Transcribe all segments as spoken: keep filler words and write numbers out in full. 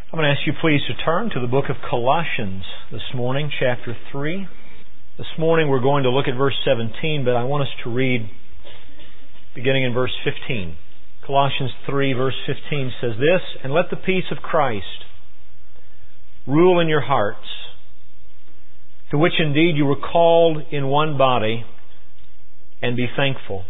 I'm going to ask you please to turn to the book of Colossians this morning, chapter three. This morning we're going to look at verse seventeen, but I want us to read beginning in verse fifteen. Colossians three verse fifteen says this, "And let the peace of Christ rule in your hearts, to which indeed you were called in one body, and be thankful.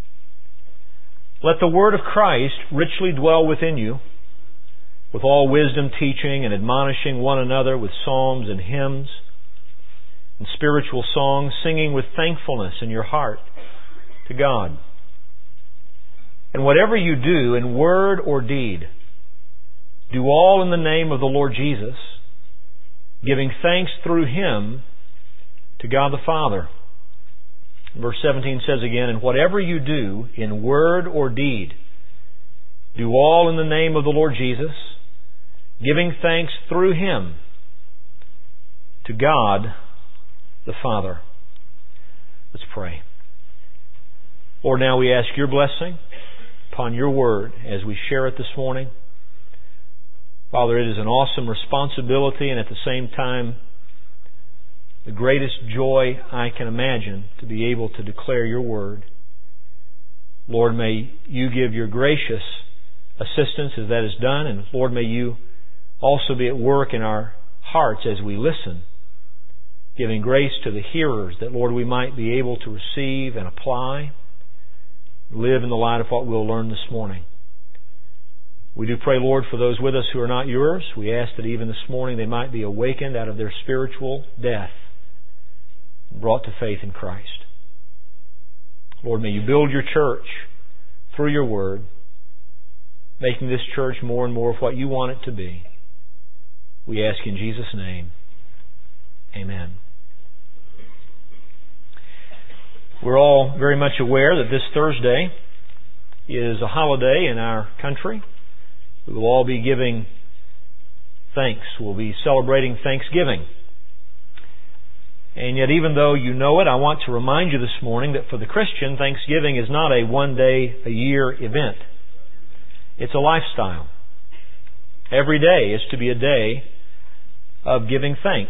Let the word of Christ richly dwell within you, with all wisdom teaching and admonishing one another with psalms and hymns and spiritual songs, singing with thankfulness in your heart to God. And whatever you do in word or deed, do all in the name of the Lord Jesus, giving thanks through Him to God the Father." Verse seventeen says again, "And whatever you do in word or deed, do all in the name of the Lord Jesus, giving thanks through Him to God the Father." Let's pray. Lord, now we ask your blessing upon your word as we share it this morning. Father, it is an awesome responsibility and at the same time the greatest joy I can imagine to be able to declare your word. Lord, may you give your gracious assistance as that is done, and Lord, may you also be at work in our hearts as we listen, giving grace to the hearers that, Lord, we might be able to receive and apply, live in the light of what we'll learn this morning. We do pray, Lord, for those with us who are not yours. We ask that even this morning they might be awakened out of their spiritual death, brought to faith in Christ. Lord, may you build your church through your word, making this church more and more of what you want it to be. We ask in Jesus' name. Amen. We're all very much aware that this Thursday is a holiday in our country. We will all be giving thanks. We'll be celebrating Thanksgiving. And yet, even though you know it, I want to remind you this morning that for the Christian, Thanksgiving is not a one-day-a-year event. It's a lifestyle. Every day is to be a day of giving thanks.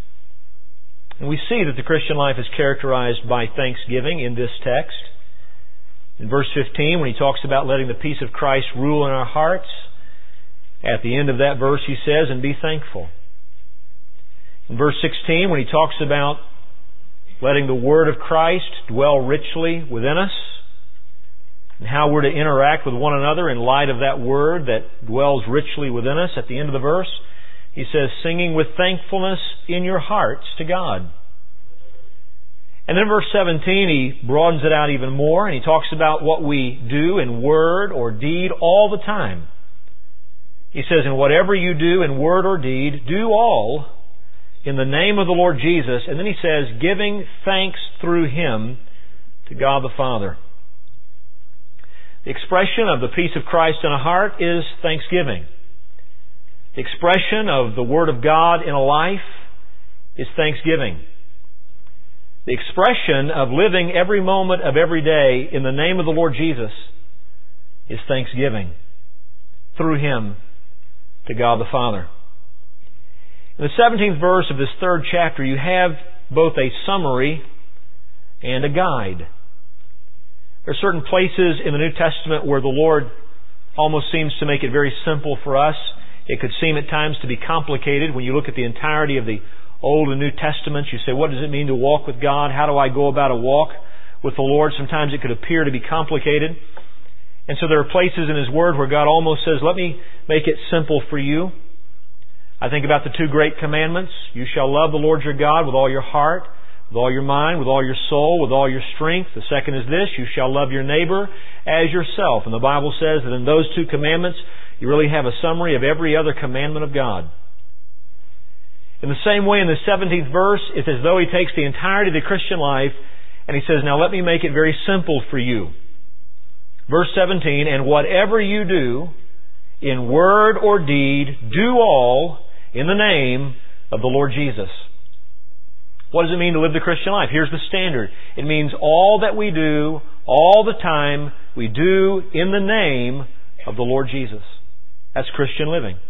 And we see that the Christian life is characterized by thanksgiving in this text. In verse fifteen, when he talks about letting the peace of Christ rule in our hearts, at the end of that verse he says, "And be thankful." In verse sixteen, when he talks about letting the word of Christ dwell richly within us, and how we're to interact with one another in light of that word that dwells richly within us, at the end of the verse, he says, "Singing with thankfulness in your hearts to God." And then verse seventeen, he broadens it out even more, and he talks about what we do in word or deed all the time. He says, "And whatever you do in word or deed, do all in the name of the Lord Jesus." And then he says, "Giving thanks through Him to God the Father." The expression of the peace of Christ in a heart is thanksgiving. The expression of the Word of God in a life is thanksgiving. The expression of living every moment of every day in the name of the Lord Jesus is thanksgiving through Him to God the Father. In the seventeenth verse of this third chapter, you have both a summary and a guide. There are certain places in the New Testament where the Lord almost seems to make it very simple for us. It could seem at times to be complicated. When you look at the entirety of the Old and New Testaments, you say, what does it mean to walk with God? How do I go about a walk with the Lord? Sometimes it could appear to be complicated. And so there are places in His Word where God almost says, let me make it simple for you. I think about the two great commandments. You shall love the Lord your God with all your heart, with all your mind, with all your soul, with all your strength. The second is this, you shall love your neighbor as yourself. And the Bible says that in those two commandments, you really have a summary of every other commandment of God. In the same way, in the seventeenth verse, it's as though He takes the entirety of the Christian life and He says, now let me make it very simple for you. Verse seventeen, "And whatever you do, in word or deed, do all in the name of the Lord Jesus." What does it mean to live the Christian life? Here's the standard. It means all that we do, all the time, we do in the name of the Lord Jesus. That's Christian living.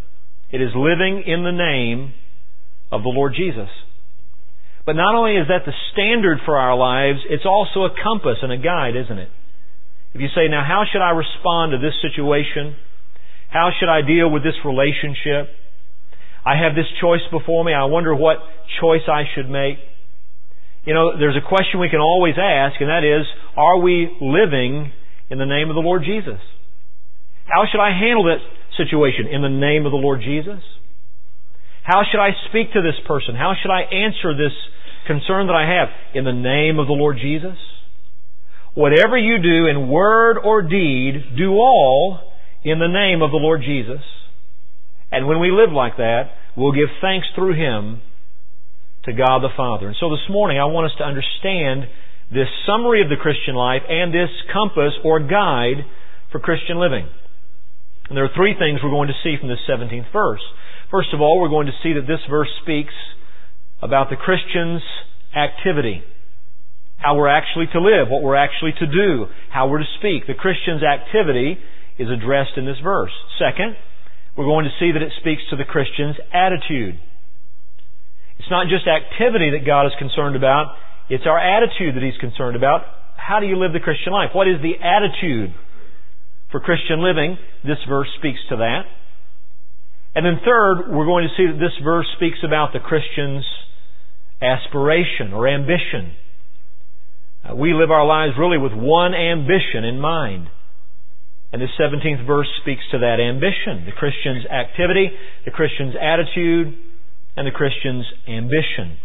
It is living in the name of the Lord Jesus. But not only is that the standard for our lives, it's also a compass and a guide, isn't it? If you say, now how should I respond to this situation? How should I deal with this relationship? I have this choice before me. I wonder what choice I should make. You know, there's a question we can always ask, and that is, are we living in the name of the Lord Jesus? How should I handle that situation? In the name of the Lord Jesus? How should I speak to this person? How should I answer this concern that I have? In the name of the Lord Jesus? Whatever you do in word or deed, do all in the name of the Lord Jesus. And when we live like that, we'll give thanks through Him to God the Father. And so this morning I want us to understand this summary of the Christian life and this compass or guide for Christian living. And there are three things we're going to see from this seventeenth verse. First of all, we're going to see that this verse speaks about the Christian's activity. How we're actually to live, what we're actually to do, how we're to speak. The Christian's activity is addressed in this verse. Second, we're going to see that it speaks to the Christian's attitude. It's not just activity that God is concerned about, it's our attitude that He's concerned about. How do you live the Christian life? What is the attitude for Christian living? This verse speaks to that. And then third, we're going to see that this verse speaks about the Christian's aspiration or ambition. Uh, we live our lives really with one ambition in mind. And this seventeenth verse speaks to that ambition. The Christian's activity, the Christian's attitude, and the Christian's ambition.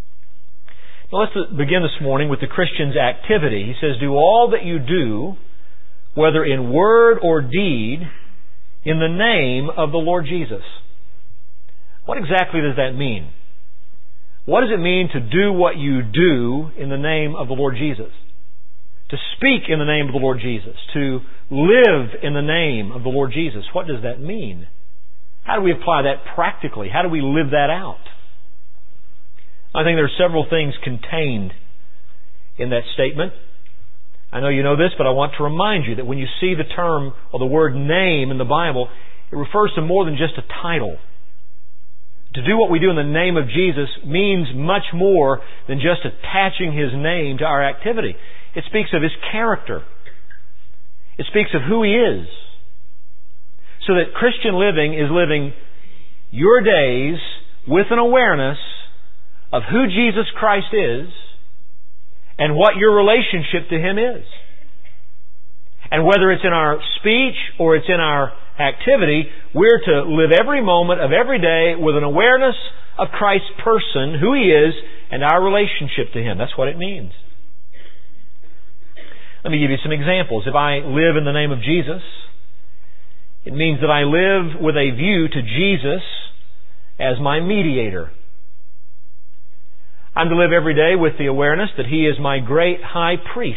Now let's begin this morning with the Christian's activity. He says, do all that you do, whether in word or deed, in the name of the Lord Jesus. What exactly does that mean? What does it mean to do what you do in the name of the Lord Jesus? To speak in the name of the Lord Jesus. To live in the name of the Lord Jesus. What does that mean? How do we apply that practically? How do we live that out? I think there are several things contained in that statement. I know you know this, but I want to remind you that when you see the term or the word name in the Bible, it refers to more than just a title. To do what we do in the name of Jesus means much more than just attaching His name to our activity. It speaks of His character. It speaks of who He is. So that Christian living is living your days with an awareness of who Jesus Christ is and what your relationship to Him is. And whether it's in our speech or it's in our activity, we're to live every moment of every day with an awareness of Christ's person, who He is, and our relationship to Him. That's what it means. Let me give you some examples. If I live in the name of Jesus, it means that I live with a view to Jesus as my mediator. I'm to live every day with the awareness that He is my great high priest.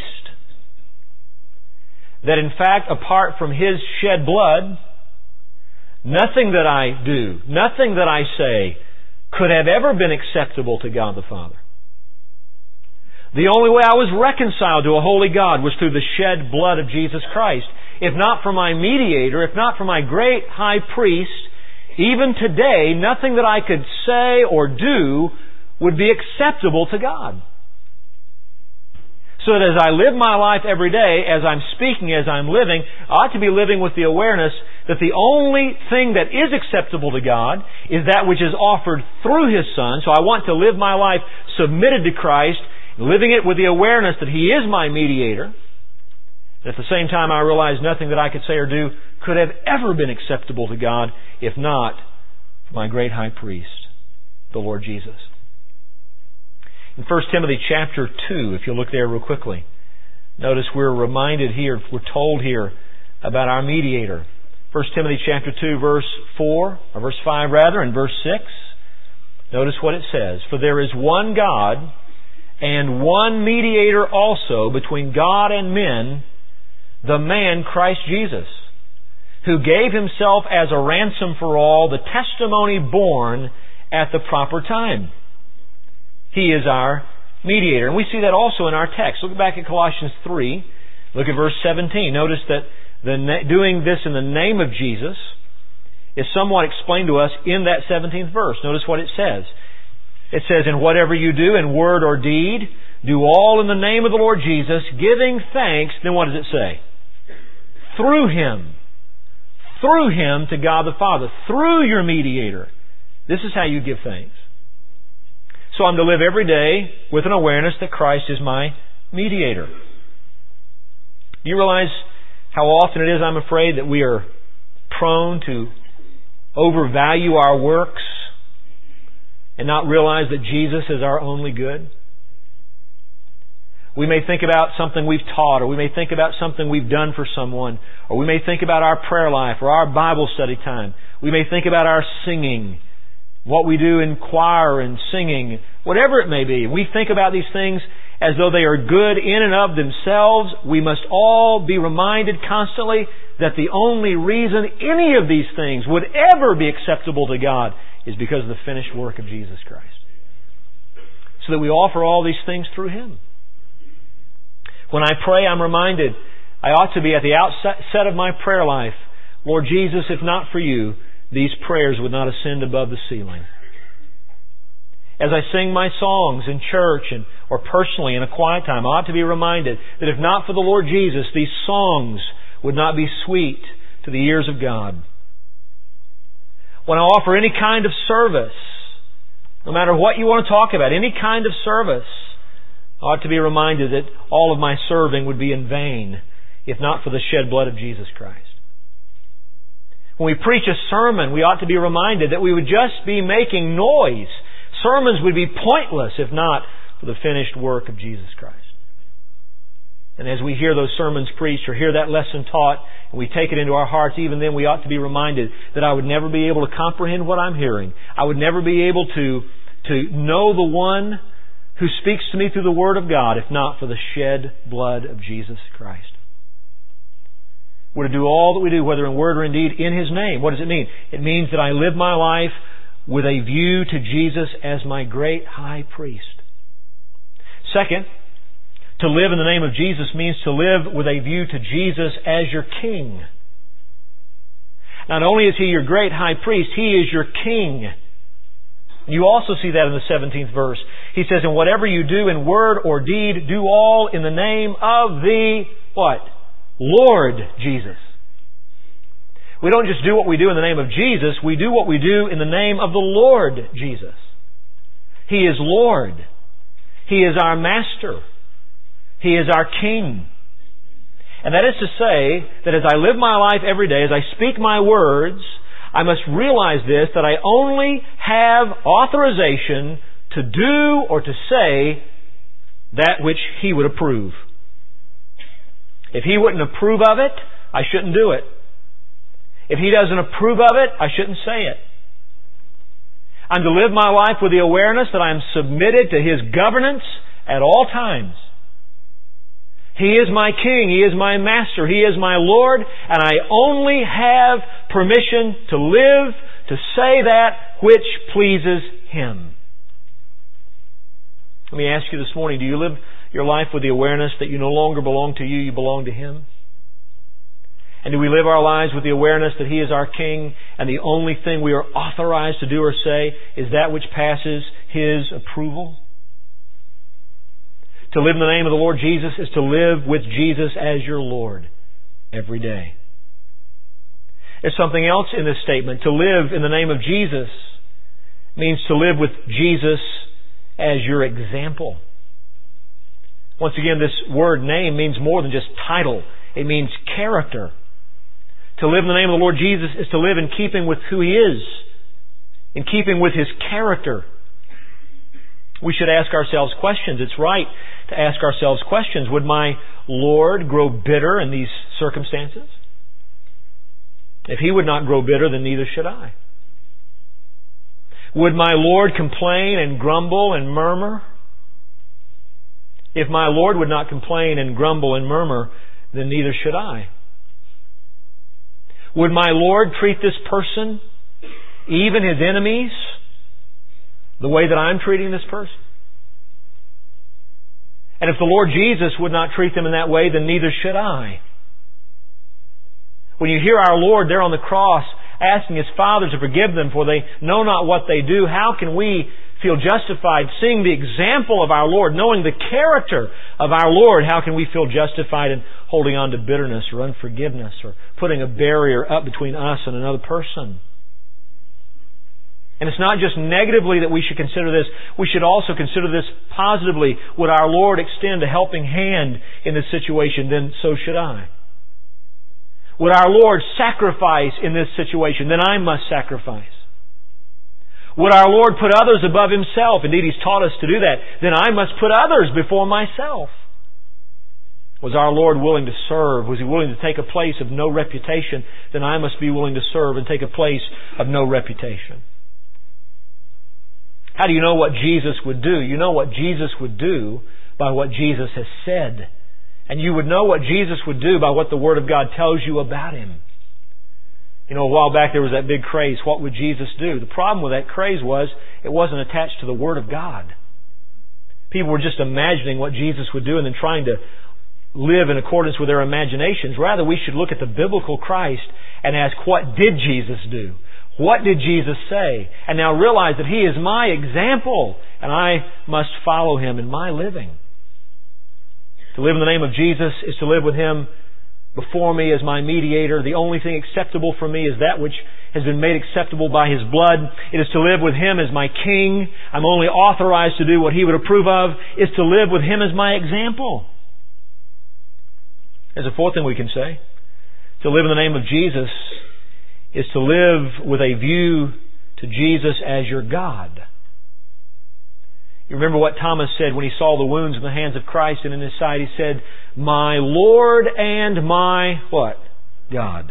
That in fact, apart from His shed blood, nothing that I do, nothing that I say could have ever been acceptable to God the Father. The only way I was reconciled to a holy God was through the shed blood of Jesus Christ. If not for my mediator, if not for my great high priest, even today, nothing that I could say or do would be acceptable to God. So that as I live my life every day, as I'm speaking, as I'm living, I ought to be living with the awareness that the only thing that is acceptable to God is that which is offered through His Son. So I want to live my life submitted to Christ, living it with the awareness that He is my mediator. And at the same time, I realize nothing that I could say or do could have ever been acceptable to God if not for my great high priest, the Lord Jesus. In First Timothy chapter two, if you look there real quickly, notice we're reminded here, we're told here about our mediator. First Timothy chapter two, verse four, or verse five rather, and verse six. Notice what it says. For there is one God and one mediator also between God and men, the man Christ Jesus, who gave Himself as a ransom for all, the testimony borne at the proper time. He is our mediator. And we see that also in our text. Look back at Colossians three. Look at verse seventeen. Notice that the doing this in the name of Jesus is somewhat explained to us in that seventeenth verse. Notice what it says. It says, "And whatever you do in word or deed, do all in the name of the Lord Jesus, giving thanks," then what does it say? "Through Him." Through Him to God the Father. Through your mediator. This is how you give thanks. So I'm to live every day with an awareness that Christ is my mediator. Do you realize how often it is, I'm afraid, that we are prone to overvalue our works and not realize that Jesus is our only good? We may think about something we've taught, or we may think about something we've done for someone, or we may think about our prayer life or our Bible study time. We may think about our singing, what we do in choir and singing, whatever it may be. We think about these things as though they are good in and of themselves. We must all be reminded constantly that the only reason any of these things would ever be acceptable to God is because of the finished work of Jesus Christ. So that we offer all these things through Him. When I pray, I'm reminded I ought to be at the outset of my prayer life, "Lord Jesus, if not for You, these prayers would not ascend above the ceiling." As I sing my songs in church and or personally in a quiet time, I ought to be reminded that if not for the Lord Jesus, these songs would not be sweet to the ears of God. When I offer any kind of service, no matter what you want to talk about, any kind of service, I ought to be reminded that all of my serving would be in vain if not for the shed blood of Jesus Christ. When we preach a sermon, we ought to be reminded that we would just be making noise. Sermons would be pointless if not for the finished work of Jesus Christ. And as we hear those sermons preached or hear that lesson taught, and we take it into our hearts, even then we ought to be reminded that I would never be able to comprehend what I'm hearing. I would never be able to, to know the one who speaks to me through the Word of God if not for the shed blood of Jesus Christ. We're to do all that we do, whether in word or in deed, in His name. What does it mean? It means that I live my life with a view to Jesus as my great high priest. Second, to live in the name of Jesus means to live with a view to Jesus as your King. Not only is He your great high priest, He is your King. You also see that in the seventeenth verse. He says, "And whatever you do in word or deed, do all in the name of the," what? Lord Jesus. We don't just do what we do in the name of Jesus, we do what we do in the name of the Lord Jesus. He is Lord. He is our Master. He is our King. And that is to say that as I live my life every day, as I speak my words, I must realize this, that I only have authorization to do or to say that which He would approve. If He wouldn't approve of it, I shouldn't do it. If He doesn't approve of it, I shouldn't say it. I'm to live my life with the awareness that I am submitted to His governance at all times. He is my King. He is my Master. He is my Lord. And I only have permission to live, to say that which pleases Him. Let me ask you this morning, do you live your life with the awareness that you no longer belong to you, you belong to Him? And do we live our lives with the awareness that He is our King and the only thing we are authorized to do or say is that which passes His approval? To live in the name of the Lord Jesus is to live with Jesus as your Lord every day. There's something else in this statement. To live in the name of Jesus means to live with Jesus as your example. Once again, this word name means more than just title. It means character. To live in the name of the Lord Jesus is to live in keeping with who He is, in keeping with His character. We should ask ourselves questions. It's right to ask ourselves questions. Would my Lord grow bitter in these circumstances? If He would not grow bitter, then neither should I. Would my Lord complain and grumble and murmur? If my Lord would not complain and grumble and murmur, then neither should I. Would my Lord treat this person, even His enemies, the way that I'm treating this person? And if the Lord Jesus would not treat them in that way, then neither should I. When you hear our Lord there on the cross asking His Father to forgive them, for they know not what they do. How can we feel justified seeing the example of our Lord, knowing the character of our Lord? How can we feel justified in holding on to bitterness or unforgiveness or putting a barrier up between us and another person? And it's not just negatively that we should consider this. We should also consider this positively. Would our Lord extend a helping hand in this situation, then so should I. Would our Lord sacrifice in this situation, then I must sacrifice. Would our Lord put others above Himself? Indeed, He's taught us to do that. Then I must put others before myself. Was our Lord willing to serve? Was He willing to take a place of no reputation? Then I must be willing to serve and take a place of no reputation. How do you know what Jesus would do? You know what Jesus would do by what Jesus has said. And you would know what Jesus would do by what the Word of God tells you about Him. You know, a while back there was that big craze, what would Jesus do? The problem with that craze was it wasn't attached to the Word of God. People were just imagining what Jesus would do and then trying to live in accordance with their imaginations. Rather, we should look at the biblical Christ and ask, what did Jesus do? What did Jesus say? And now realize that He is my example and I must follow Him in my living. To live in the name of Jesus is to live with Him before me as my mediator. The only thing acceptable for me is that which has been made acceptable by His blood. It is to live with Him as my King. I'm only authorized to do what He would approve of. Is to live with Him as my example. There's a fourth thing we can say. To live in the name of Jesus is to live with a view to Jesus as your God. You remember what Thomas said when he saw the wounds in the hands of Christ and in His side? He said, "My Lord and my," what? "God."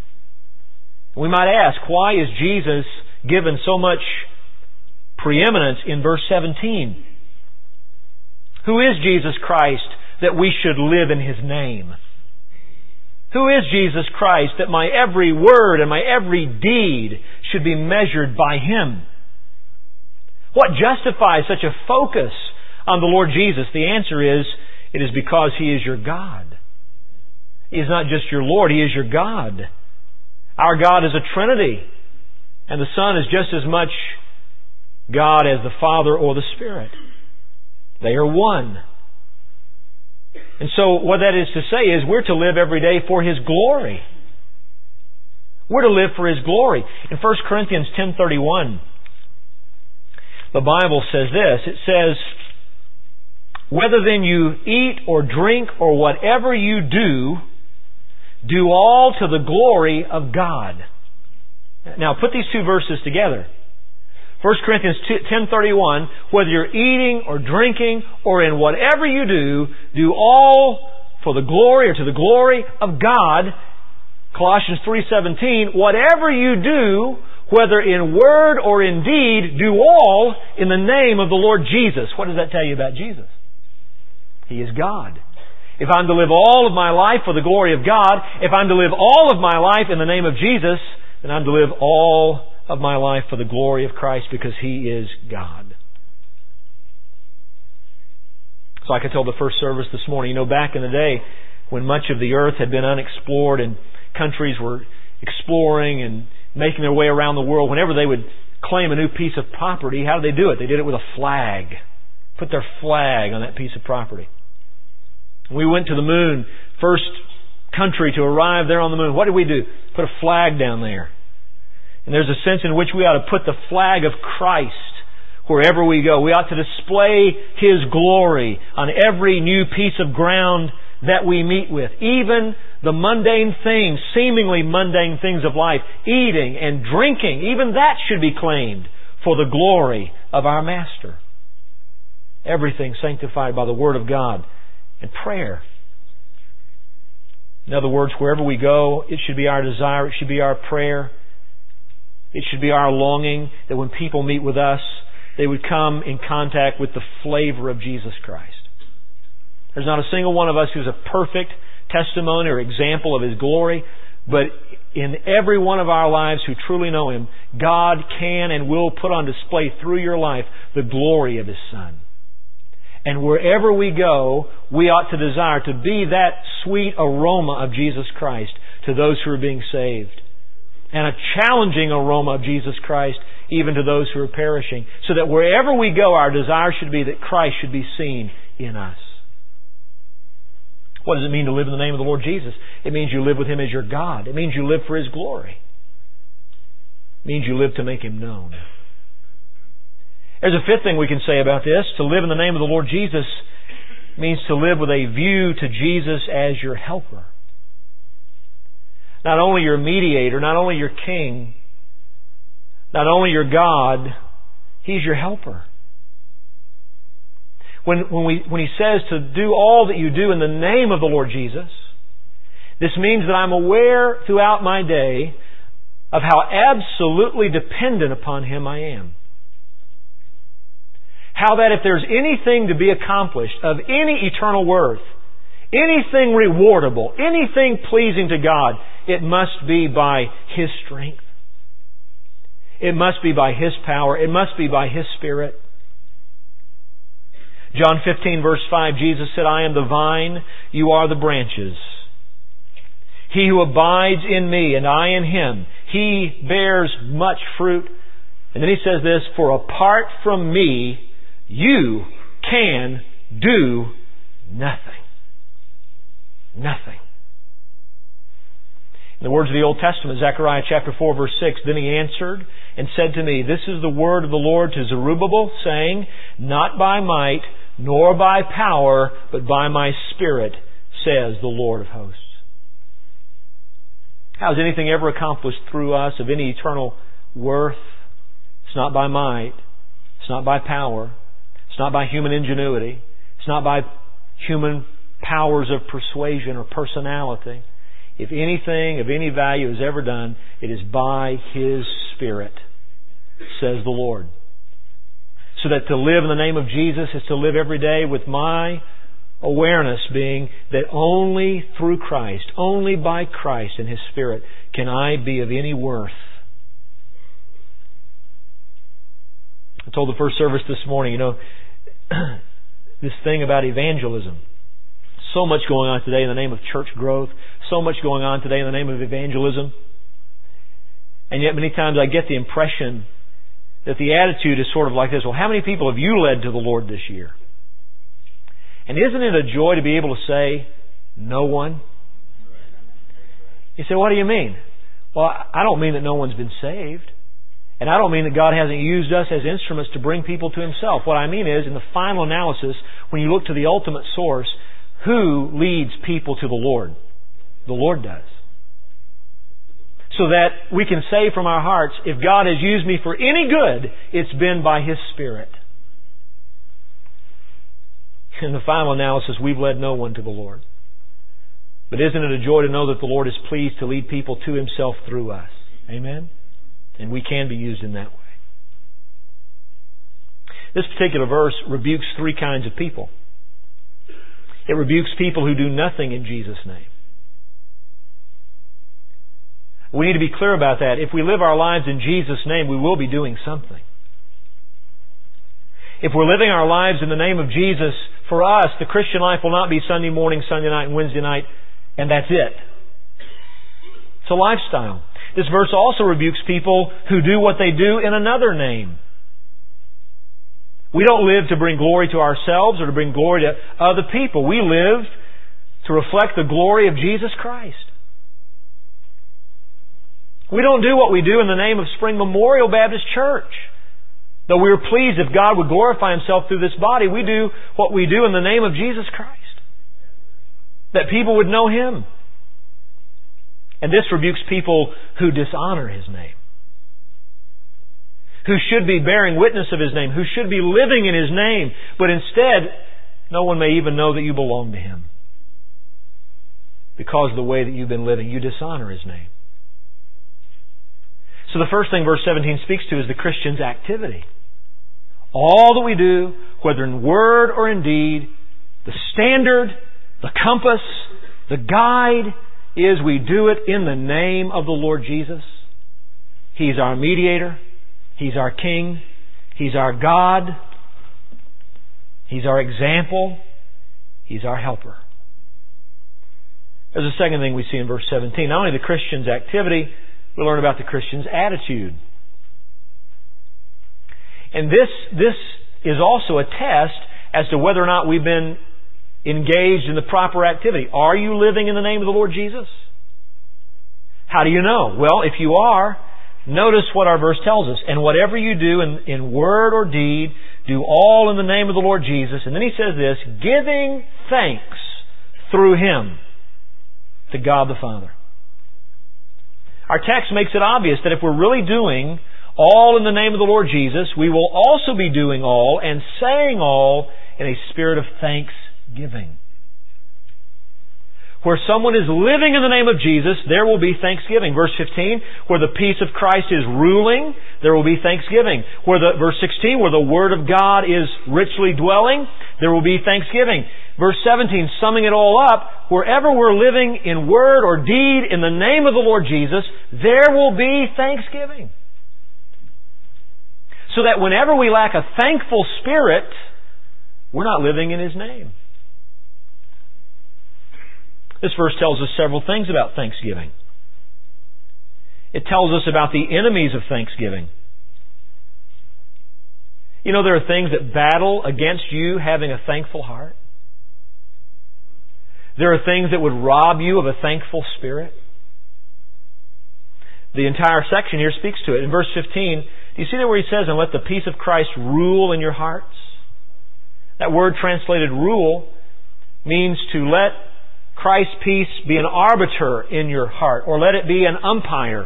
We might ask, why is Jesus given so much preeminence in verse seventeen? Who is Jesus Christ that we should live in His name? Who is Jesus Christ that my every word and my every deed should be measured by Him? What justifies such a focus on the Lord Jesus? The answer is, it is because He is your God. He is not just your Lord, He is your God. Our God is a Trinity, and the Son is just as much God as the Father or the Spirit. They are one. And so what that is to say is we're to live every day for His glory. We're to live for His glory. In First Corinthians ten thirty-one, the Bible says this. It says, "Whether then you eat or drink or whatever you do, do all to the glory of God." Now put these two verses together. First Corinthians ten thirty-one, "Whether you're eating or drinking or in whatever you do, do all for the glory or to the glory of God." Colossians three seventeen, "Whatever you do, whether in word or in deed, do all in the name of the Lord Jesus." What does that tell you about Jesus? He is God. If I'm to live all of my life for the glory of God, if I'm to live all of my life in the name of Jesus, then I'm to live all of my life for the glory of Christ because He is God. So like I told the first service this morning, you know, back in the day when much of the earth had been unexplored and countries were exploring and making their way around the world, whenever they would claim a new piece of property, how did they do it? They did it with a flag. Put their flag on that piece of property. We went to the moon, first country to arrive there on the moon. What did we do? Put a flag down there. And there's a sense in which we ought to put the flag of Christ wherever we go. We ought to display His glory on every new piece of ground that we meet with. Even the mundane things, seemingly mundane things of life, eating and drinking, even that should be claimed for the glory of our Master. Everything sanctified by the Word of God and prayer. In other words, wherever we go, it should be our desire, it should be our prayer. It should be our longing that when people meet with us, they would come in contact with the flavor of Jesus Christ. There's not a single one of us who's a perfect testimony or example of His glory, but in every one of our lives who truly know Him, God can and will put on display through your life the glory of His Son. And wherever we go, we ought to desire to be that sweet aroma of Jesus Christ to those who are being saved. and a challenging aroma of Jesus Christ even to those who are perishing. So that wherever we go, our desire should be that Christ should be seen in us. What does it mean to live in the name of the Lord Jesus? It means you live with Him as your God. It means you live for His glory. It means you live to make Him known. There's a fifth thing we can say about this. To live in the name of the Lord Jesus means to live with a view to Jesus as your helper. Not only your mediator, not only your king, not only your God, He's your helper. When, when, we, when He says to do all that you do in the name of the Lord Jesus, this means that I'm aware throughout my day of how absolutely dependent upon Him I am. How that if there's anything to be accomplished of any eternal worth, anything rewardable, anything pleasing to God, it must be by His strength. It must be by His power. It must be by His Spirit. John fifteen verse five, Jesus said, I am the vine, you are the branches. He who abides in me and I in him, he bears much fruit. And then He says this, for apart from me, you can do nothing. Nothing. In the words of the Old Testament, Zechariah chapter four verse six, then He answered and said to me, this is the word of the Lord to Zerubbabel, saying, not by might, nor by power, but by my Spirit, says the Lord of hosts. How is anything ever accomplished through us of any eternal worth? It's not by might. It's not by power. It's not by human ingenuity. It's not by human powers of persuasion or personality. If anything of any value is ever done, it is by His Spirit, says the Lord. So that to live in the name of Jesus is to live every day with my awareness being that only through Christ, only by Christ and His Spirit can I be of any worth. I told the first service this morning, you know, this thing about evangelism. So much going on today in the name of church growth. So much going on today in the name of evangelism. And yet many times I get the impression that the attitude is sort of like this. Well, how many people have you led to the Lord this year? And isn't it a joy to be able to say, no one? You say, what do you mean? Well, I don't mean that no one's been saved. And I don't mean that God hasn't used us as instruments to bring people to Himself. What I mean is, in the final analysis, when you look to the ultimate source, who leads people to the Lord? The Lord does. So that we can say from our hearts, if God has used me for any good, it's been by His Spirit. In the final analysis, we've led no one to the Lord. But isn't it a joy to know that the Lord is pleased to lead people to Himself through us? Amen? And we can be used in that way. This particular verse rebukes three kinds of people. It rebukes people who do nothing in Jesus' name. We need to be clear about that. If we live our lives in Jesus' name, we will be doing something. If we're living our lives in the name of Jesus, for us, the Christian life will not be Sunday morning, Sunday night, and Wednesday night, and that's it. It's a lifestyle. This verse also rebukes people who do what they do in another name. We don't live to bring glory to ourselves or to bring glory to other people. We live to reflect the glory of Jesus Christ. We don't do what we do in the name of Spring Memorial Baptist Church. Though we are pleased if God would glorify Himself through this body, we do what we do in the name of Jesus Christ. That people would know Him. And this rebukes people who dishonor His name. Who should be bearing witness of His name. Who should be living in His name. But instead, no one may even know that you belong to Him. Because of the way that you've been living, you dishonor His name. So the first thing verse seventeen speaks to is the Christian's activity. All that we do, whether in word or in deed, the standard, the compass, the guide, is we do it in the name of the Lord Jesus. He's our mediator. He's our King. He's our God. He's our example. He's our helper. There's a second thing we see in verse seventeen. Not only the Christian's activity, we learn about the Christian's attitude. And this, this is also a test as to whether or not we've been engaged in the proper activity. Are you living in the name of the Lord Jesus? How do you know? Well, if you are, notice what our verse tells us. And whatever you do in, in word or deed, do all in the name of the Lord Jesus. And then he says this, giving thanks through Him to God the Father. Our text makes it obvious that if we're really doing all in the name of the Lord Jesus, we will also be doing all and saying all in a spirit of thanksgiving. Where someone is living in the name of Jesus, there will be thanksgiving. Verse fifteen, where the peace of Christ is ruling, there will be thanksgiving. Where the, verse sixteen, where the Word of God is richly dwelling, there will be thanksgiving. Verse seventeen, summing it all up, wherever we're living in word or deed in the name of the Lord Jesus, there will be thanksgiving. So that whenever we lack a thankful spirit, we're not living in His name. This verse tells us several things about thanksgiving. It tells us about the enemies of thanksgiving. You know, there are things that battle against you having a thankful heart. There are things that would rob you of a thankful spirit. The entire section here speaks to it. In verse fifteen, do you see there where he says, and let the peace of Christ rule in your hearts? That word translated rule means to let Christ's peace be an arbiter in your heart, or let it be an umpire.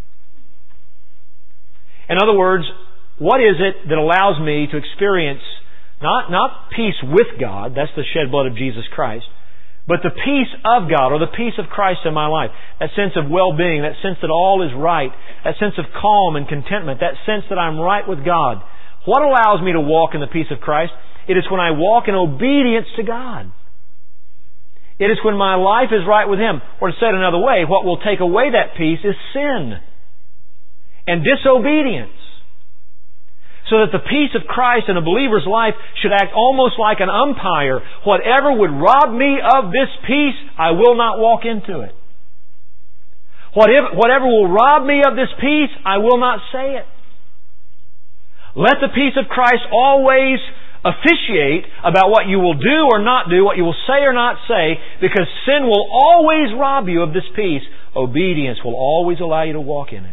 In other words, what is it that allows me to experience not, not peace with God, that's the shed blood of Jesus Christ, but the peace of God, or the peace of Christ in my life, that sense of well-being, that sense that all is right, that sense of calm and contentment, that sense that I'm right with God. What allows me to walk in the peace of Christ? It is when I walk in obedience to God. It is when my life is right with Him. Or said another way, what will take away that peace is sin and disobedience. So that the peace of Christ in a believer's life should act almost like an umpire. Whatever would rob me of this peace, I will not walk into it. Whatever, whatever will rob me of this peace, I will not say it. Let the peace of Christ always officiate about what you will do or not do, what you will say or not say, because sin will always rob you of this peace. Obedience will always allow you to walk in it.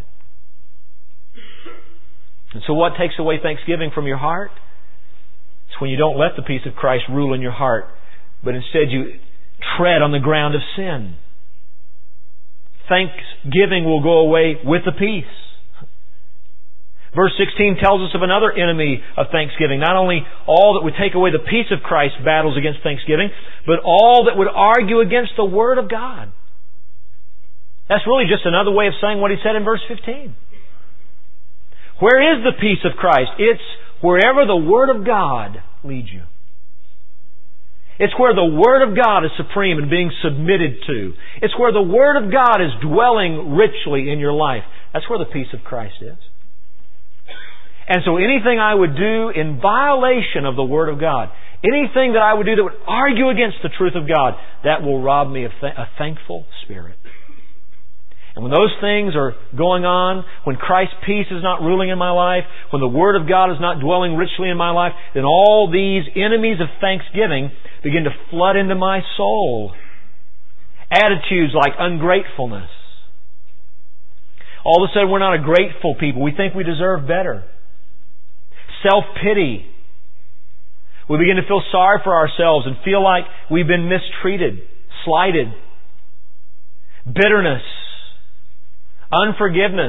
And so what takes away thanksgiving from your heart? It's when you don't let the peace of Christ rule in your heart, but instead you tread on the ground of sin. Thanksgiving will go away with the peace. Verse sixteen tells us of another enemy of thanksgiving. Not only all that would take away the peace of Christ battles against thanksgiving, but all that would argue against the Word of God. That's really just another way of saying what he said in verse fifteen. Where is the peace of Christ? It's wherever the Word of God leads you. It's where the Word of God is supreme and being submitted to. It's where the Word of God is dwelling richly in your life. That's where the peace of Christ is. And so anything I would do in violation of the Word of God, anything that I would do that would argue against the truth of God, that will rob me of th- a thankful spirit. And when those things are going on, when Christ's peace is not ruling in my life, when the Word of God is not dwelling richly in my life, then all these enemies of thanksgiving begin to flood into my soul. Attitudes like ungratefulness. All of a sudden we're not a grateful people. We think we deserve better. Self-pity. We begin to feel sorry for ourselves and feel like we've been mistreated, slighted. Bitterness. Unforgiveness.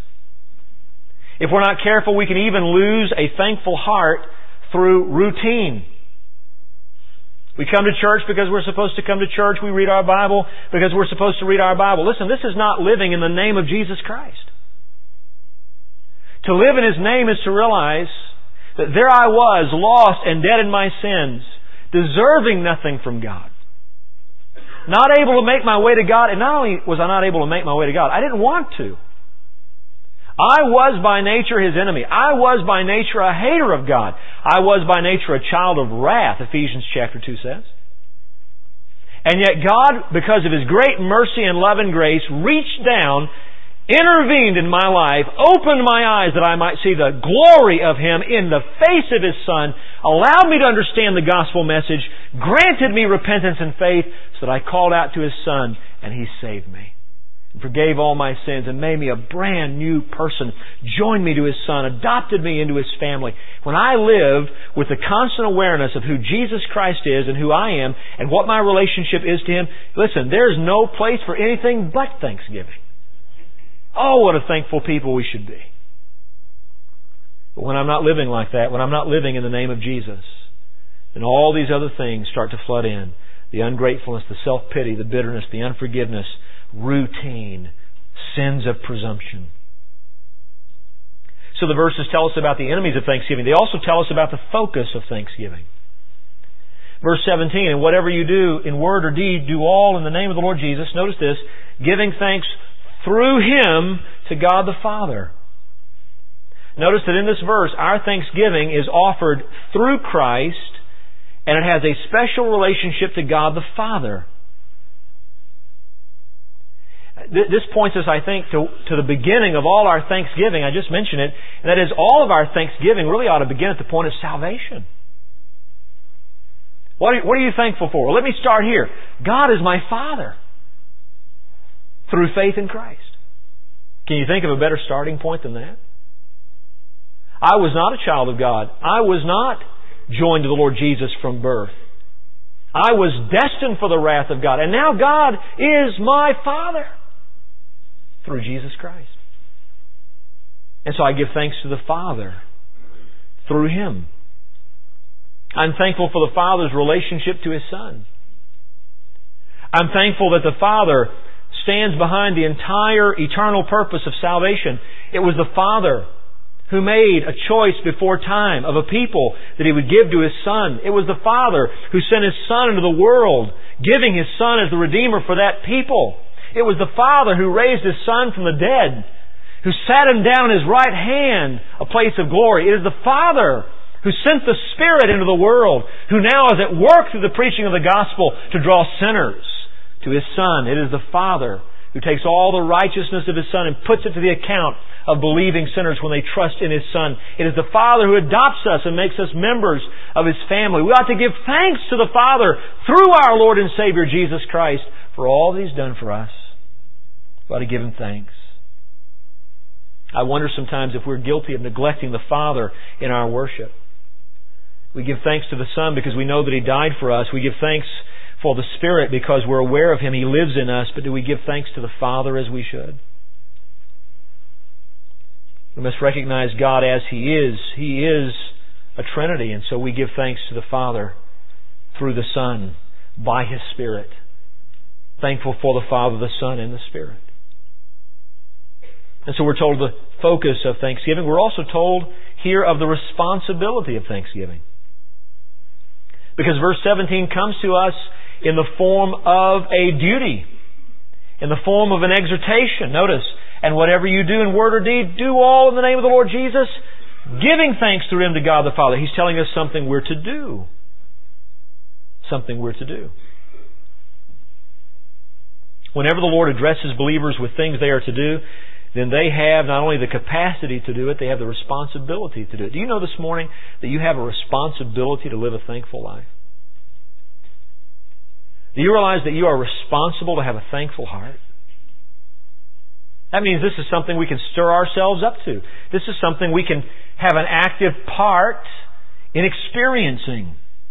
If we're not careful, we can even lose a thankful heart through routine. We come to church because we're supposed to come to church. We read our Bible because we're supposed to read our Bible. Listen, this is not living in the name of Jesus Christ. To live in His name is to realize that there I was, lost and dead in my sins, deserving nothing from God. Not able to make my way to God. And not only was I not able to make my way to God, I didn't want to. I was by nature His enemy. I was by nature a hater of God. I was by nature a child of wrath, Ephesians chapter two says. And yet God, because of His great mercy and love and grace, reached down intervened in my life, opened my eyes that I might see the glory of Him in the face of His Son, allowed me to understand the gospel message, granted me repentance and faith, so that I called out to His Son, and He saved me. And forgave all my sins and made me a brand new person, joined me to His Son, adopted me into His family. When I live with the constant awareness of who Jesus Christ is and who I am and what my relationship is to Him, listen, there's no place for anything but thanksgiving. Oh, what a thankful people we should be. But when I'm not living like that, when I'm not living in the name of Jesus, then all these other things start to flood in. The ungratefulness, the self-pity, the bitterness, the unforgiveness, routine, sins of presumption. So the verses tell us about the enemies of thanksgiving. They also tell us about the focus of thanksgiving. Verse seventeen, and whatever you do in word or deed, do all in the name of the Lord Jesus. Notice this, giving thanks through Him to God the Father. Notice that in this verse, our thanksgiving is offered through Christ, and it has a special relationship to God the Father. This points us, I think, to, to the beginning of all our thanksgiving. I just mentioned it. And that is, all of our thanksgiving really ought to begin at the point of salvation. What are, what are you thankful for? Well, let me start here. God is my Father through faith in Christ. Can you think of a better starting point than that? I was not a child of God. I was not joined to the Lord Jesus from birth. I was destined for the wrath of God. And now God is my Father through Jesus Christ. And so I give thanks to the Father through Him. I'm thankful for the Father's relationship to His Son. I'm thankful that the Father stands behind the entire eternal purpose of salvation. It was the Father who made a choice before time of a people that He would give to His Son. It was the Father who sent His Son into the world, giving His Son as the Redeemer for that people. It was the Father who raised His Son from the dead, who sat Him down in His right hand, a place of glory. It is the Father who sent the Spirit into the world, who now is at work through the preaching of the gospel to draw sinners to His Son. It is the Father who takes all the righteousness of His Son and puts it to the account of believing sinners when they trust in His Son. It is the Father who adopts us and makes us members of His family. We ought to give thanks to the Father through our Lord and Savior Jesus Christ for all that He's done for us. We ought to give Him thanks. I wonder sometimes if we're guilty of neglecting the Father in our worship. We give thanks to the Son because we know that He died for us. We give thanks for the Spirit because we're aware of Him. He lives in us. But do we give thanks to the Father as we should? We must recognize God as He is. He is a Trinity, and so we give thanks to the Father through the Son by His Spirit. Thankful for the Father, the Son, and the Spirit. And so we're told the focus of thanksgiving. We're also told here of the responsibility of thanksgiving. Because verse seventeen comes to us in the form of a duty, in the form of an exhortation. Notice, and whatever you do in word or deed, do all in the name of the Lord Jesus, giving thanks through Him to God the Father. He's telling us something we're to do. Something we're to do. Whenever the Lord addresses believers with things they are to do, then they have not only the capacity to do it, they have the responsibility to do it. Do you know this morning that you have a responsibility to live a thankful life? Do you realize that you are responsible to have a thankful heart? That means this is something we can stir ourselves up to. This is something we can have an active part in experiencing.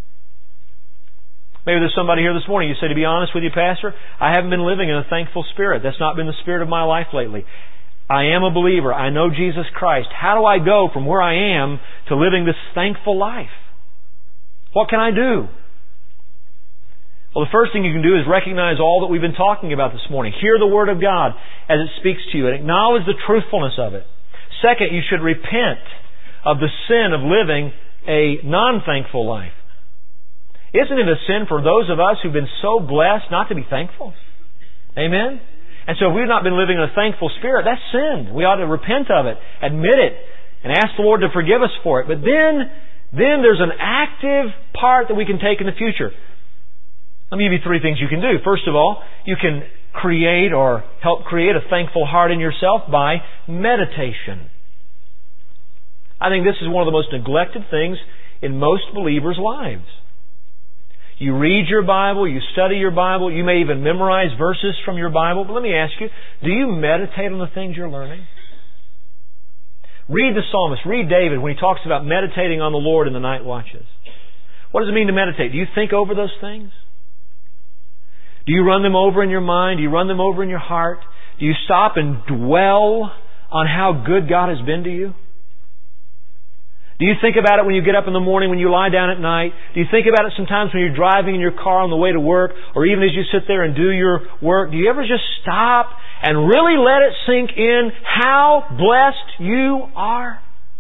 Maybe there's somebody here this morning, you say, to be honest with you, Pastor, I haven't been living in a thankful spirit. That's not been the spirit of my life lately. I am a believer. I know Jesus Christ. How do I go from where I am to living this thankful life? What can I do? Well, the first thing you can do is recognize all that we've been talking about this morning. Hear the Word of God as it speaks to you and acknowledge the truthfulness of it. Second, you should repent of the sin of living a non-thankful life. Isn't it a sin for those of us who've been so blessed not to be thankful? Amen? And so if we've not been living in a thankful spirit, that's sin. We ought to repent of it, admit it, and ask the Lord to forgive us for it. But then, then there's an active part that we can take in the future. Let me give you three things you can do. First of all, you can create or help create a thankful heart in yourself? By meditation. I think this is one of the most neglected things in most believers' lives. You read your Bible, you study your Bible, you may even memorize verses from your Bible. But let me ask you, do you meditate on the things you're learning? Read the psalmist, read David when he talks about meditating on the Lord in the night watches. What does it mean to meditate? Do you think over those things? Do you run them over in your mind? Do you run them over in your heart? Do you stop and dwell on how good God has been to you? Do you think about it when you get up in the morning, when you lie down at night? Do you think about it sometimes when you're driving in your car on the way to work, or even as you sit there and do your work? Do you ever just stop and really let it sink in how blessed you are?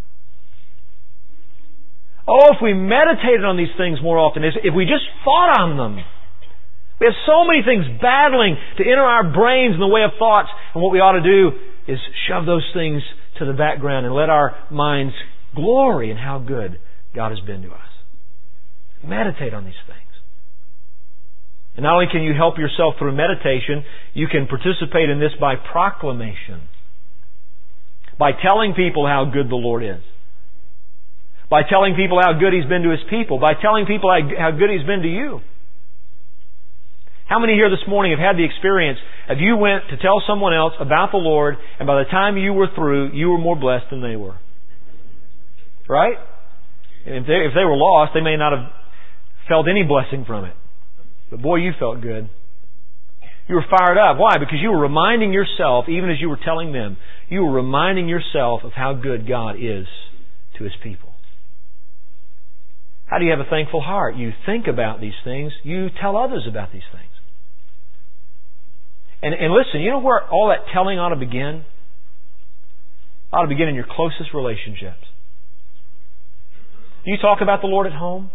Oh, if we meditated on these things more often, if we just thought on them. We have so many things battling to enter our brains in the way of thoughts, and what we ought to do is shove those things to the background and let our minds glory in how good God has been to us. Meditate on these things. And not only can you help yourself through meditation, you can participate in this by proclamation. By telling people how good the Lord is. By telling people how good He's been to His people. By telling people how good He's been to you. How many here this morning have had the experience of you went to tell someone else about the Lord, and by the time you were through, you were more blessed than they were? Right? And if they, if they were lost, they may not have felt any blessing from it. But boy, you felt good. You were fired up. Why? Because you were reminding yourself, even as you were telling them, you were reminding yourself of how good God is to His people. How do you have a thankful heart? You think about these things. You tell others about these things. And, and listen, you know where all that telling ought to begin? It ought to begin in your closest relationships. Do you talk about the Lord at home?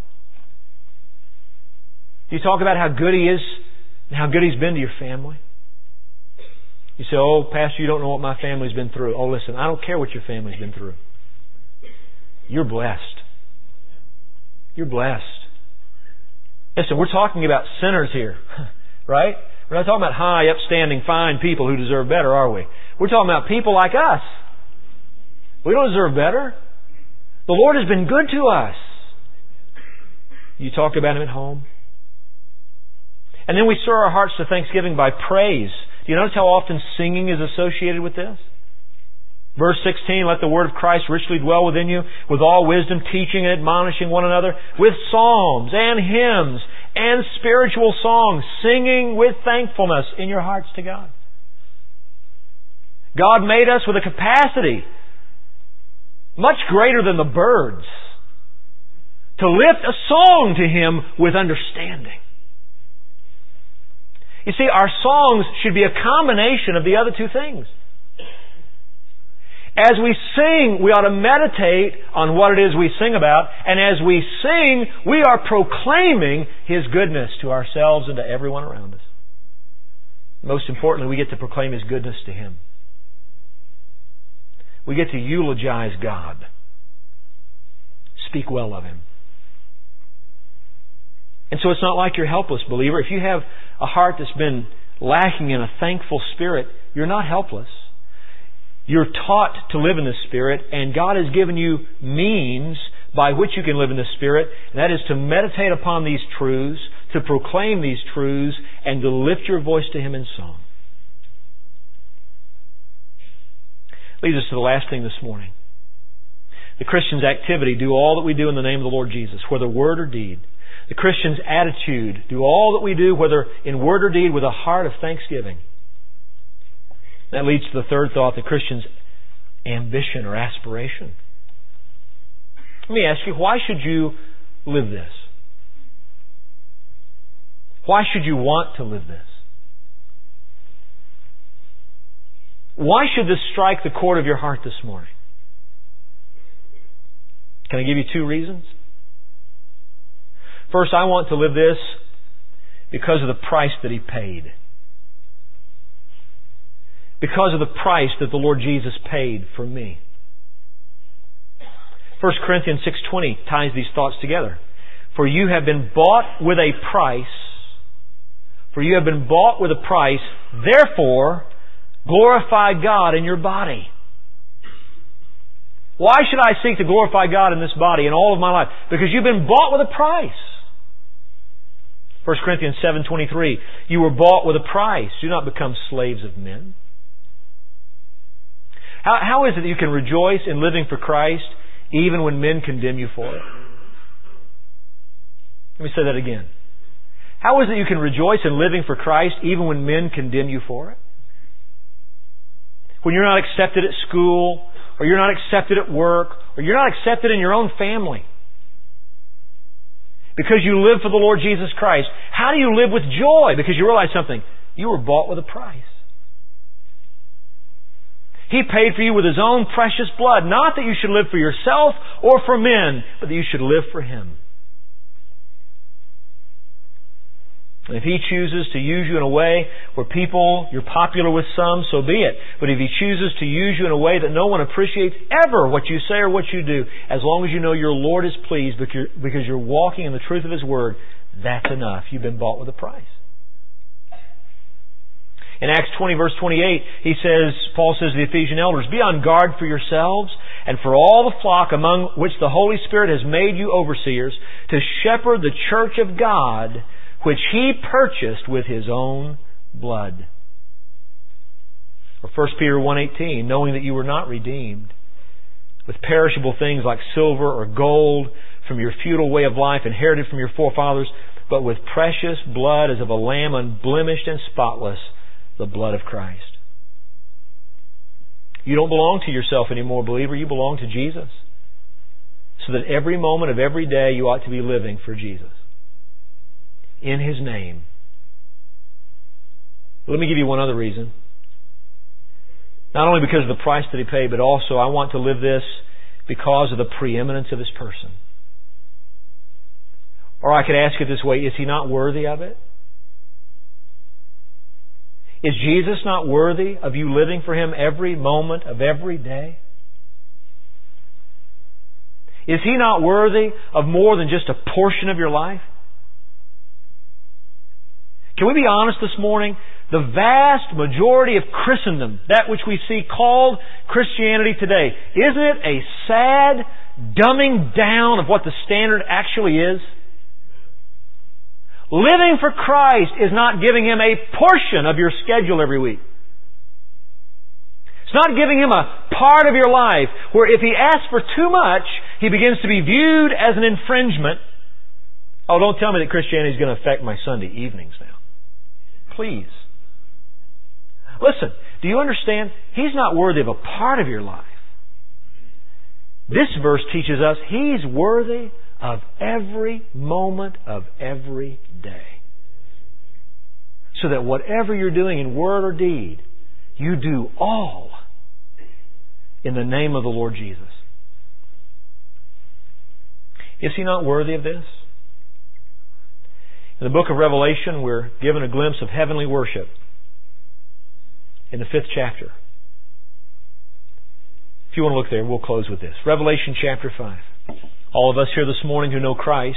Do you talk about how good He is and how good He's been to your family? You say, oh, Pastor, you don't know what my family's been through. Oh, listen, I don't care what your family's been through. You're blessed. You're blessed. Listen, we're talking about sinners here, right? We're not talking about high, upstanding, fine people who deserve better, are we? We're talking about people like us. We don't deserve better. The Lord has been good to us. You talk about Him at home. And then we stir our hearts to thanksgiving by praise. Do you notice how often singing is associated with this? Verse sixteen, let the word of Christ richly dwell within you, with all wisdom, teaching and admonishing one another, with psalms and hymns and spiritual songs, singing with thankfulness in your hearts to God. God made us with a capacity much greater than the birds to lift a song to Him with understanding. You see, our songs should be a combination of the other two things. As we sing, we ought to meditate on what it is we sing about. And as we sing, we are proclaiming His goodness to ourselves and to everyone around us. Most importantly, we get to proclaim His goodness to Him. We get to eulogize God. Speak well of Him. And so it's not like you're helpless, believer. If you have a heart that's been lacking in a thankful spirit, you're not helpless. You're taught to live in the Spirit, and God has given you means by which you can live in the Spirit, and that is to meditate upon these truths, to proclaim these truths, and to lift your voice to Him in song. Leads us to the last thing this morning. The Christian's activity, do all that we do in the name of the Lord Jesus, whether word or deed. The Christian's attitude, do all that we do, whether in word or deed, with a heart of thanksgiving. That leads to the third thought, the Christian's ambition or aspiration. Let me ask you, why should you live this? Why should you want to live this? Why should this strike the chord of your heart this morning? Can I give you two reasons? First, I want to live this because of the price that He paid. Because of the price that the Lord Jesus paid for me. First Corinthians six twenty ties these thoughts together. For you have been bought with a price. For you have been bought with a price. Therefore, glorify God in your body. Why should I seek to glorify God in this body in all of my life? Because you've been bought with a price. First Corinthians seven twenty-three. You were bought with a price. Do not become slaves of men. How, how is it that you can rejoice in living for Christ even when men condemn you for it? Let me say that again. How is it you can rejoice in living for Christ even when men condemn you for it? When you're not accepted at school, or you're not accepted at work, or you're not accepted in your own family. Because you live for the Lord Jesus Christ. How do you live with joy? Because you realize something. You were bought with a price. He paid for you with His own precious blood. Not that you should live for yourself or for men, but that you should live for Him. And if He chooses to use you in a way where people, you're popular with some, so be it. But if He chooses to use you in a way that no one appreciates ever what you say or what you do, as long as you know your Lord is pleased because you're walking in the truth of His Word, that's enough. You've been bought with a price. In Acts twenty verse twenty-eight, he says, Paul says to the Ephesian elders, be on guard for yourselves and for all the flock among which the Holy Spirit has made you overseers to shepherd the church of God, which He purchased with His own blood. Or First Peter one eighteen, knowing that you were not redeemed with perishable things like silver or gold from your futile way of life inherited from your forefathers, but with precious blood as of a lamb unblemished and spotless, the blood of Christ. You don't belong to yourself anymore, believer. You belong to Jesus. So that every moment of every day you ought to be living for Jesus. In His name. Let me give you one other reason. Not only because of the price that He paid, but also I want to live this because of the preeminence of His person. Or I could ask it this way, is He not worthy of it? Is Jesus not worthy of you living for Him every moment of every day? Is He not worthy of more than just a portion of your life? Can we be honest this morning? The vast majority of Christendom, that which we see called Christianity today, isn't it a sad dumbing down of what the standard actually is? Living for Christ is not giving Him a portion of your schedule every week. It's not giving Him a part of your life where if He asks for too much, He begins to be viewed as an infringement. Oh, don't tell me that Christianity is going to affect my Sunday evenings now. Please. Listen, do you understand? He's not worthy of a part of your life. This verse teaches us He's worthy of every moment of every day. So that whatever you're doing in word or deed, you do all in the name of the Lord Jesus. Is He not worthy of this? In the book of Revelation, we're given a glimpse of heavenly worship in the fifth chapter. If you want to look there, we'll close with this. Revelation chapter five. All of us here this morning who know Christ,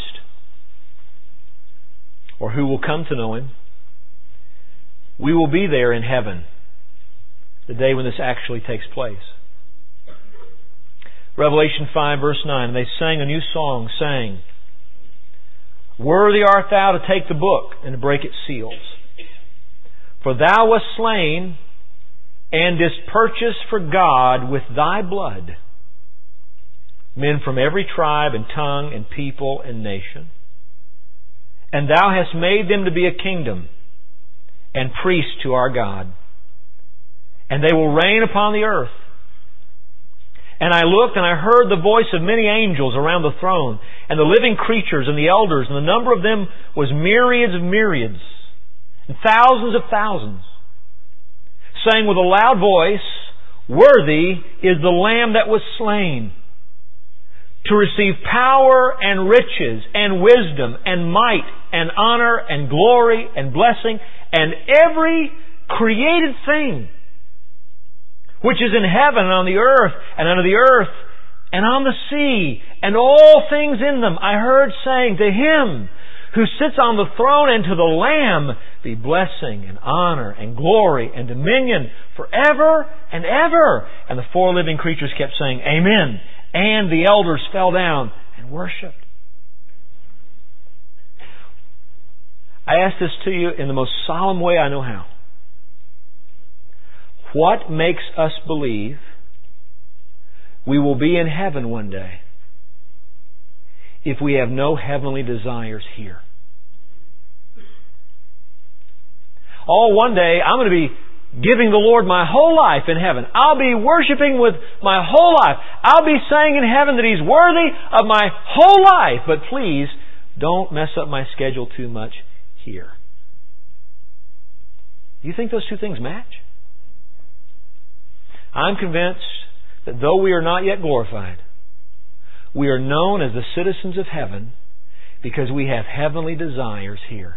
or who will come to know Him, we will be there in heaven the day when this actually takes place. Revelation five verse nine, and they sang a new song, saying, Worthy art Thou to take the book and to break its seals. For Thou wast slain and didst purchase for God with Thy blood men from every tribe and tongue and people and nation. And Thou hast made them to be a kingdom and priests to our God. And they will reign upon the earth. And I looked and I heard the voice of many angels around the throne, and the living creatures and the elders, and the number of them was myriads of myriads, and thousands of thousands, saying with a loud voice, Worthy is the Lamb that was slain, to receive power and riches and wisdom and might and honor and glory and blessing and every created thing which is in heaven and on the earth and under the earth and on the sea and all things in them. I heard saying to Him who sits on the throne, and to the Lamb be blessing and honor and glory and dominion forever and ever. And the four living creatures kept saying, Amen. And the elders fell down and worshipped. I ask this to you in the most solemn way I know how. What makes us believe we will be in heaven one day if we have no heavenly desires here? Oh, one day I'm going to be giving the Lord my whole life in heaven. I'll be worshiping with my whole life. I'll be saying in heaven that He's worthy of my whole life. But please, don't mess up my schedule too much here. Do you think those two things match? I'm convinced that though we are not yet glorified, we are known as the citizens of heaven because we have heavenly desires here.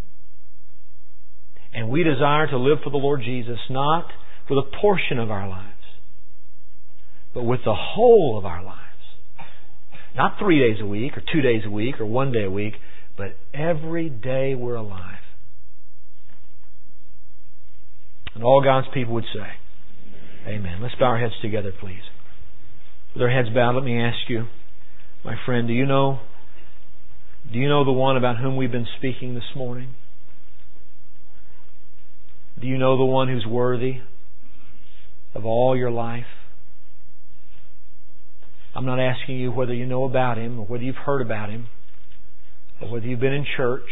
And we desire to live for the Lord Jesus, not with a portion of our lives, but with the whole of our lives. Not three days a week, or two days a week, or one day a week, but every day we're alive. And all God's people would say, Amen. Let's bow our heads together, please. With our heads bowed, let me ask you, my friend, do you know, do you know the one about whom we've been speaking this morning? Do you know the one who's worthy of all your life? I'm not asking you whether you know about Him or whether you've heard about Him or whether you've been in church.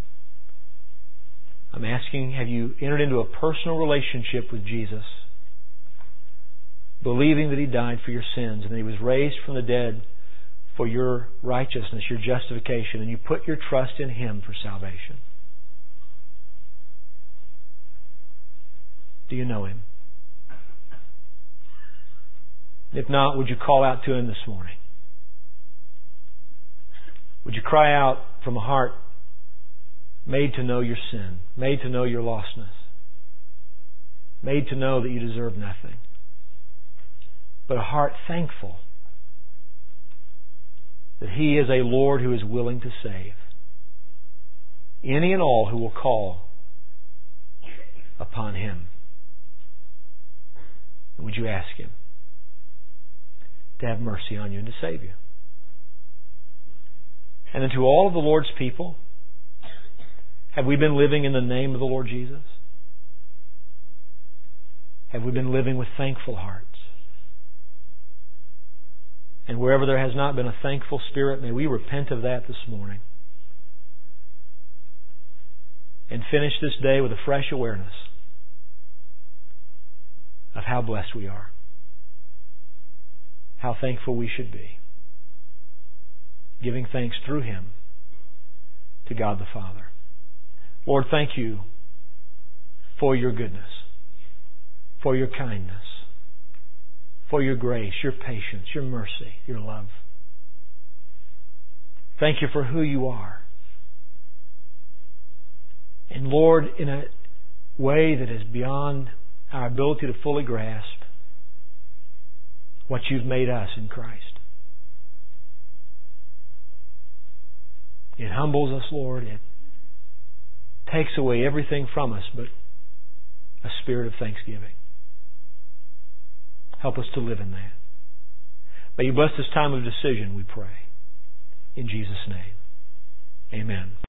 I'm asking, have you entered into a personal relationship with Jesus, believing that He died for your sins and that He was raised from the dead for your righteousness, your justification, and you put your trust in Him for salvation? Do you know Him? If not, would you call out to Him this morning? Would you cry out from a heart made to know your sin, made to know your lostness, made to know that you deserve nothing, but a heart thankful that He is a Lord who is willing to save any and all who will call upon Him? And would you ask Him to have mercy on you and to save you? And then to all of the Lord's people, have we been living in the name of the Lord Jesus? Have we been living with thankful hearts? And wherever there has not been a thankful spirit, may we repent of that this morning and finish this day with a fresh awareness of how blessed we are, how thankful we should be, giving thanks through Him to God the Father. Lord, thank You for Your goodness, for Your kindness, for Your grace, Your patience, Your mercy, Your love. Thank You for who You are. And Lord, in a way that is beyond our ability to fully grasp, what You've made us in Christ. It humbles us, Lord. It takes away everything from us but a spirit of thanksgiving. Help us to live in that. May You bless this time of decision, we pray. In Jesus' name, amen.